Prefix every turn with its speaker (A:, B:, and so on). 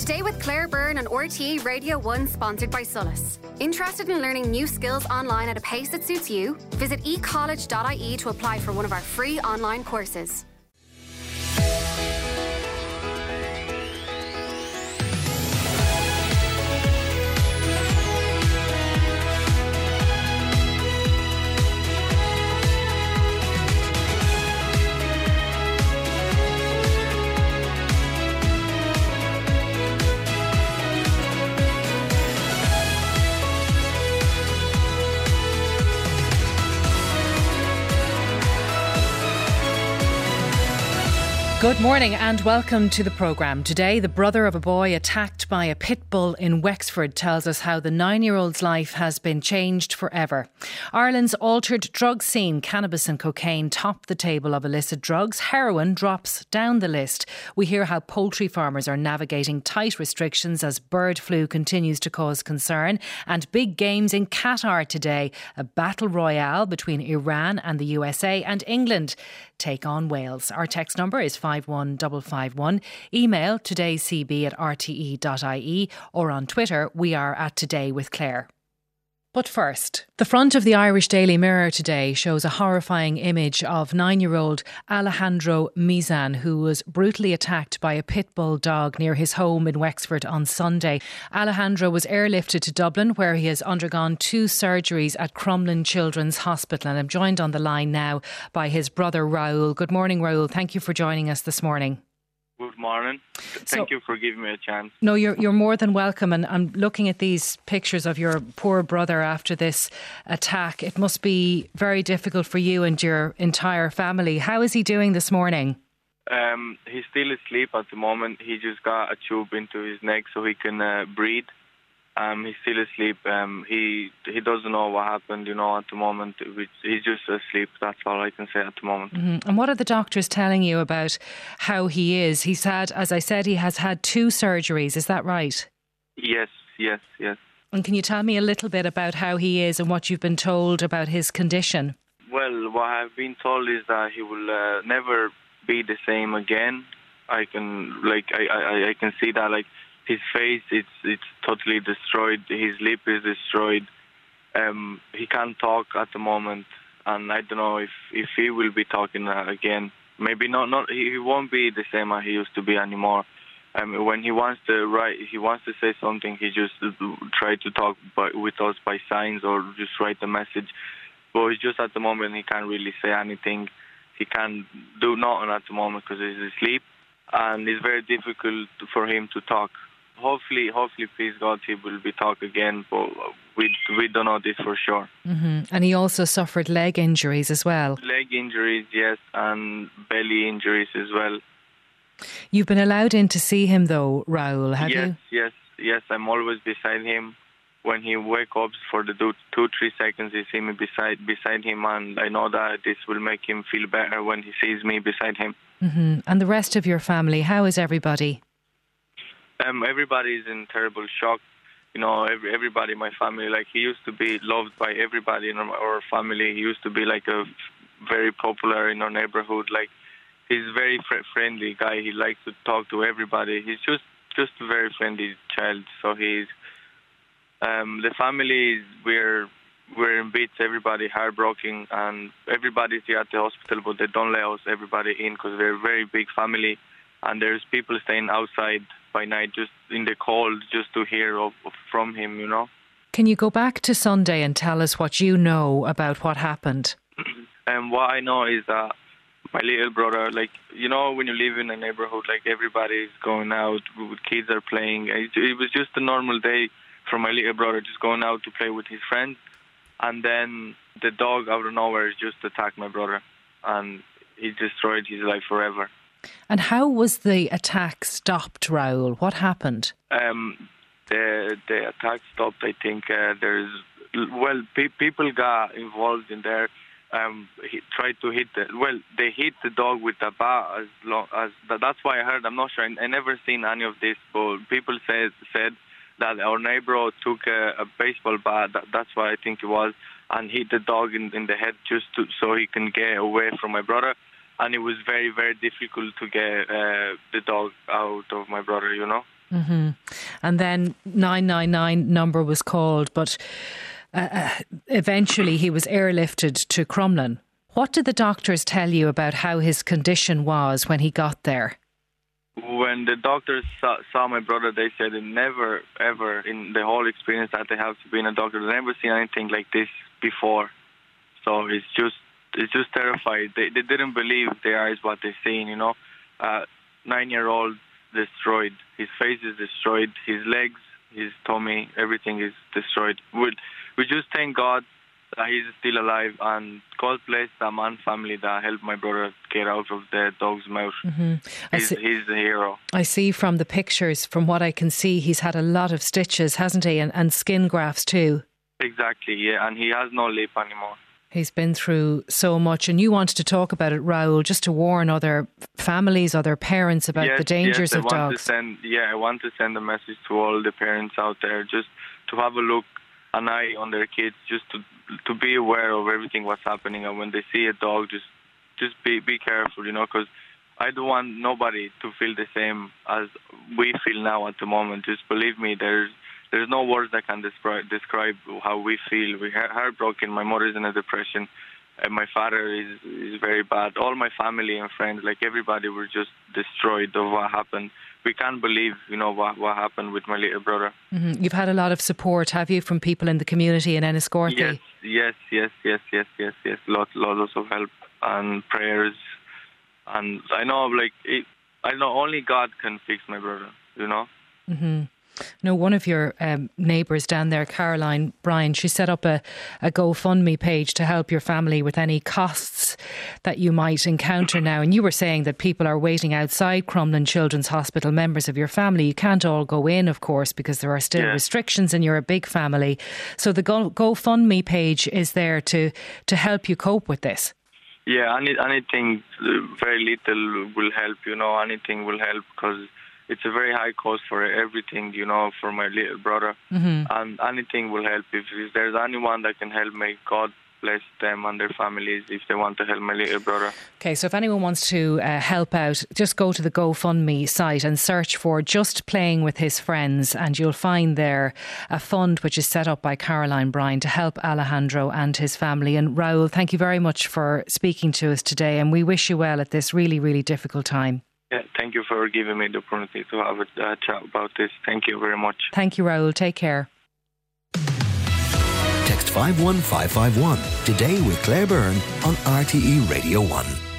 A: Today with Claire Byrne on RTE Radio 1, sponsored by Solus. Interested in learning new skills online at a pace that suits you? Visit ecollege.ie to apply for one of our free online courses.
B: Good morning and welcome to the programme. Today, the brother of a boy attacked by a pit bull in Wexford tells us how the 9-year-old's life has been changed forever. Ireland's altered drug scene, cannabis and cocaine top the table of illicit drugs. Heroin drops down the list. We hear how poultry farmers are navigating tight restrictions as bird flu continues to cause concern. And big games in Qatar today. A battle royale between Iran and the USA, and England take on Wales. Our text number is 51551. Email todayscb@rte.ie, or on Twitter we are at Today with Claire. But first, the front of the Irish Daily Mirror today shows a horrifying image of 9-year-old Alejandro Mizan, who was brutally attacked by a pit bull dog near his home in Wexford on Sunday. Alejandro was airlifted to Dublin, where he has undergone 2 surgeries at Crumlin Children's Hospital. And I'm joined on the line now by his brother Raoul. Good morning, Raoul. Thank you for joining us this morning.
C: Good morning. Thank you for giving me a chance.
B: No, you're more than welcome. And I'm looking at these pictures of your poor brother after this attack. It must be very difficult for you and your entire family. How is he doing this morning?
C: He's still asleep at the moment. He just got a tube into his neck so he can breathe. He's still asleep. He doesn't know what happened, at the moment. He's just asleep. That's all I can say at the moment.
B: Mm-hmm. And what are the doctors telling you about how he is? He's had, as I said, he has had 2 surgeries. Is that right?
C: Yes.
B: And can you tell me a little bit about how he is and what you've been told about his condition?
C: Well, what I've been told is that he will never be the same again. I can see that, his face, it's totally destroyed. His lip is destroyed. He can't talk at the moment, and I don't know if he will be talking again. Maybe not. He won't be the same as he used to be anymore. When he wants to write, he wants to say something, he just try to talk with us by signs or just write a message. But it's just at the moment he can't really say anything. He can't do nothing at the moment because he's asleep, and it's very difficult for him to talk. Hopefully, please God, he will be talk again, but we don't know this for sure.
B: Mm-hmm. And he also suffered leg injuries as well.
C: Leg injuries, yes, and belly injuries as well.
B: You've been allowed in to see him though, Raoul, have you?
C: Yes, I'm always beside him. When he wakes up for the 2-3 seconds, he see me beside him, and I know that this will make him feel better when he sees me beside him.
B: Mm-hmm. And the rest of your family, how is everybody?
C: Everybody is in terrible shock. Everybody in my family, he used to be loved by everybody in our family. He used to be a very popular in our neighborhood. He's a very friendly guy. He likes to talk to everybody. He's just a very friendly child. So he's the family. We're in bits. Everybody heartbroken, and everybody's here at the hospital, but they don't let us everybody in because we're a very big family, and there's people staying outside by night just in the cold just to hear from him,
B: Can you go back to Sunday and tell us what you know about what happened?
C: What I know is that my little brother, when you live in a neighborhood, everybody's going out, kids are playing. It was just a normal day for my little brother, just going out to play with his friends. And then the dog out of nowhere just attacked my brother, and he destroyed his life forever.
B: And how was the attack stopped, Raoul? What happened?
C: The attack stopped. I think people got involved in there. He tried to hit they hit the dog with a bat that's why I heard. I'm not sure. I never seen any of this, but people said that our neighbor took a baseball bat. That's what I think it was, and hit the dog in the head so he can get away from my brother. And it was very, very difficult to get the dog out of my brother,
B: Mm-hmm. And then 999 number was called, but eventually he was airlifted to Crumlin. What did the doctors tell you about how his condition was when he got there?
C: When the doctors saw my brother, they said they never, ever, in the whole experience that they have to be in a doctor, they never seen anything like this before. So it's just terrified. They didn't believe their eyes what they seen, 9-year-old destroyed. His face is destroyed. His legs, his tummy, everything is destroyed. We just thank God that he's still alive, and God bless the Mann family that helped my brother get out of the dog's mouth.
B: Mm-hmm.
C: He's the hero.
B: I see from the pictures, from what I can see, he's had a lot of stitches, hasn't he? And skin grafts too.
C: Exactly, yeah, and he has no lip anymore.
B: He's been through so much, and you wanted to talk about it, Raoul, just to warn other families, other parents about the dangers of dogs.
C: I want to send a message to all the parents out there, just to have an eye on their kids, just to be aware of everything what's happening, and when they see a dog, just be careful, because I don't want nobody to feel the same as we feel now at the moment. Just believe me, there's no words that can describe how we feel. We're heartbroken. My mother's in a depression. And my father is very bad. All my family and friends, like everybody, were just destroyed of what happened. We can't believe, what happened with my little brother.
B: Mm-hmm. You've had a lot of support, have you, from people in the community in Enniscorthy?
C: Yes. Lots of help and prayers. And I know, only God can fix my brother,
B: Mm-hmm. No, one of your neighbours down there, Caroline Bryan, she set up a GoFundMe page to help your family with any costs that you might encounter now. And you were saying that people are waiting outside Crumlin Children's Hospital, members of your family. You can't all go in, of course, because there are still restrictions and you're a big family. So the GoFundMe page is there to help you cope with this.
C: Yeah, anything very little will help, anything will help, because it's a very high cost for everything, for my little brother. Mm-hmm. And anything will help. If there's anyone that can help me, God bless them and their families if they want to help my little brother. Okay,
B: so if anyone wants to help out, just go to the GoFundMe site and search for Just Playing With His Friends, and you'll find there a fund which is set up by Caroline Bryan to help Alejandro and his family. And Raoul, thank you very much for speaking to us today, and we wish you well at this really, really difficult time.
C: Yeah, thank you for giving me the opportunity to have a chat about this. Thank you very much.
B: Thank you, Raoul. Take care.
D: Text 51551 today with Claire Byrne on RTE Radio 1.